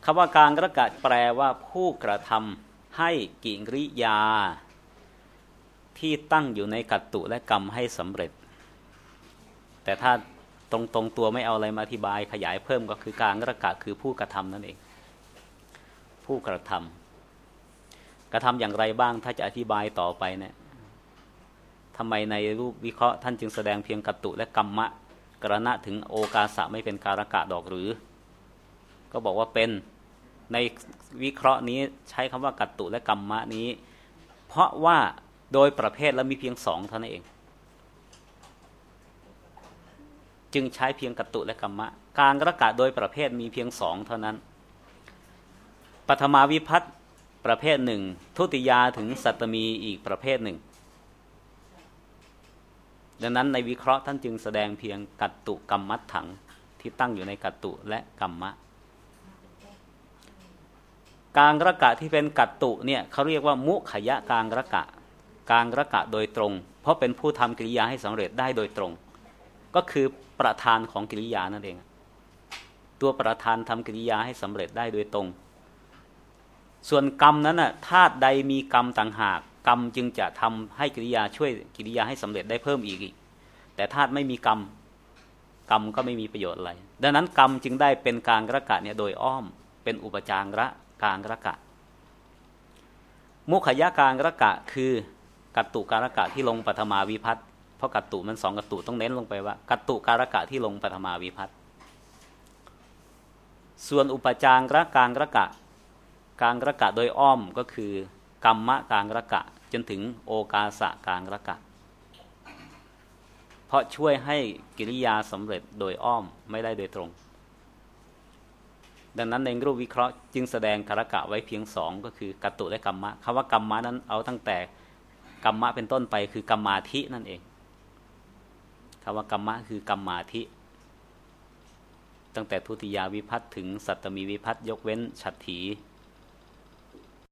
คำว่าการกระกะแปลว่าผู้กระทำให้กิริยาที่ตั้งอยู่ในกัตตุและกรรมให้สำเร็จแต่ถ้าตรงตัวไม่เอาอะไรมาอธิบายขยายเพิ่มก็คือการกระกะคือผู้กระทำนั่นเองผู้กระทำอย่างไรบ้างถ้าจะอธิบายต่อไปเนี่ยทำไมในรูปวิเคราะห์ท่านจึงแสดงเพียงกัตตุและกัมมะกรณะถึงโอกาสะไม่เป็นการกะดอกหรือก็บอกว่าเป็นในวิเคราะห์นี้ใช้คำว่ากัตตุและกัมมะนี้เพราะว่าโดยประเภทแล้วมีเพียงสองเท่านั้นเองจึงใช้เพียงกัตตุและกัมมะการกระกะโดยประเภทมีเพียงสองเท่านั้นปฐมาวิภัตติประเภทหนึ่งทุติยาถึงสัตตมีอีกประเภทหนึ่งดังนั้นในวิเคราะห์ท่านจึงแสดงเพียงกัตตุกัมมัฏฐังที่ตั้งอยู่ในกัตตุและกัมมะการกระกะที่เป็นกัตตุเนี่ยเขาเรียกว่ามุขยะการกระกะการกระกะโดยตรงเพราะเป็นผู้ทำกิริยาให้สำเร็จได้โดยตรงก็คือประธานของกิริยานั่นเองตัวประธานทำกิริยาให้สำเร็จได้โดยตรงส่วนกรรมนั้นน่ะธาตุใดมีกรรมต่างหากกรรมจึงจะทำให้กิริยาช่วยกิริยาให้สำเร็จได้เพิ่มอีกแต่ธาตุไม่มีกรรมก็ไม่มีประโยชน์อะไรดังนั้นกรรมจึงได้เป็นการกระกะเนี่ยโดยอ้อมเป็นอุปจารการกระกะมุขยะการกระกะคือกัตตุการกะที่ลงปฐมาวิภัตติเพราะกัตตุมันสองกัตตุต้องเน้นลงไปว่ากัตตุการกะที่ลงปฐมาวิภัตติส่วนอุปจารการกระกะการกระกะโดยอ้อมก็คือกรรมะการกระกะจนถึงโอกาสะการกระกะเพราะช่วยให้กิริยาสำเร็จโดยอ้อมไม่ได้โดยตรงดังนั้นในรูปวิเคราะห์จึงแสดงการกะไว้เพียงสองก็คือกัตตุและกัมมะคำว่ากัมมะนั้นเอาตั้งแต่กัมมะเป็นต้นไปคือกัมมาธินั่นเองคำว่ากัมมะคือกัมมาธิตั้งแต่ทุติยาวิภัตติถึงสัตตมีวิภัตติยกเว้นฉัตถี